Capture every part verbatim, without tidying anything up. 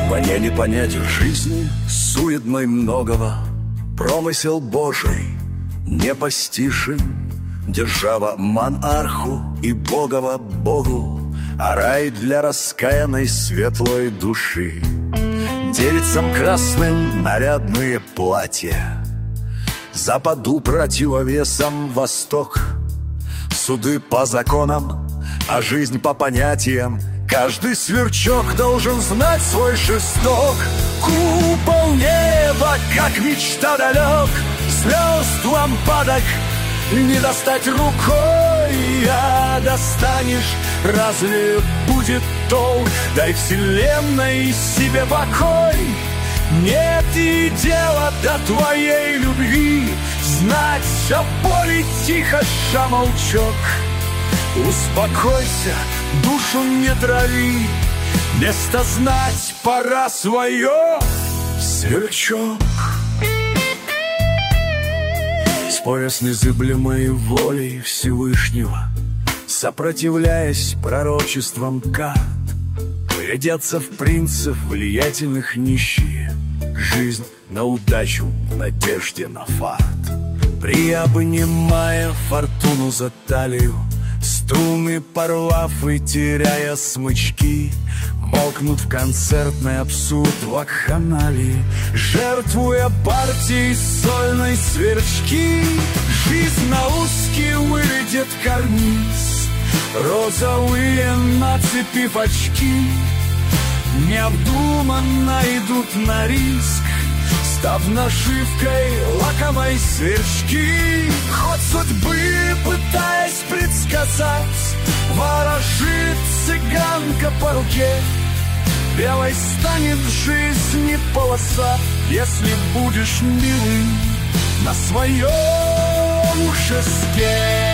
Мне не понять в жизни суетной многого, промысел Божий непостижим. Держава монарху и Богова Богу, а рай для раскаянной светлой души. Девицам красным нарядные платья, Западу противовесом Восток. Суды по законам, а жизнь по понятиям. Каждый сверчок должен знать свой шесток. Купол неба, как мечта далек, звезд лампадок не достать рукой, а достанешь, разве будет толк? Дай вселенной себе покой. Нет и дела до твоей любви, знать о боли тихо шамолчок. Успокойся, душу не трави, место знать пора свое, сверчок. Споря с незыблемой волей Всевышнего, сопротивляясь пророчествам карт, глядятся в принцев влиятельных нищие. Жизнь на удачу, надежде на фарт. Приобнимая фортуну за талию, струны порвав и теряя смычки, молкнут в концертный абсурд вакханалии, жертвуя партией сольной сверчки. Жизнь на узкий выведет карниз, розовые нацепив очки, необдуманно идут на риск, став нашивкой лакомой сверчки. Ход судьбы пытаясь предсказать, ворожит цыганка по руке. Белой станет в жизни полоса, если будешь милым на своем шесте.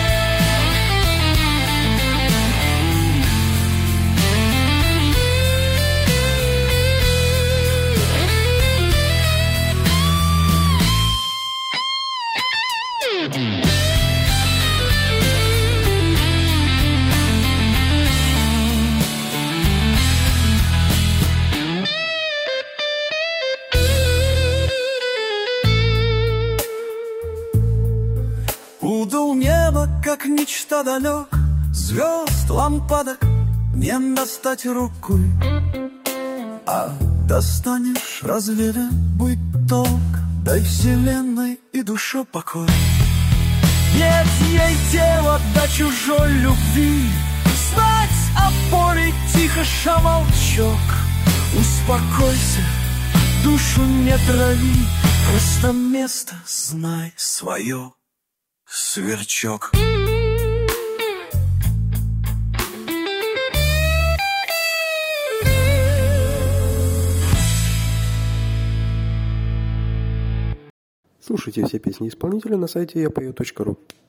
Удал небо, как мечта далек, звезд, лампадок не достать рукой, а достанешь, разве будет толк? Дай вселенной и душе покой. Нет ей дела до чужой любви, знать о боли тихо шамолчок. Успокойся, душу не трави, просто место знай свое, сверчок. Слушайте все песни исполнителя на сайте я пою точка ру.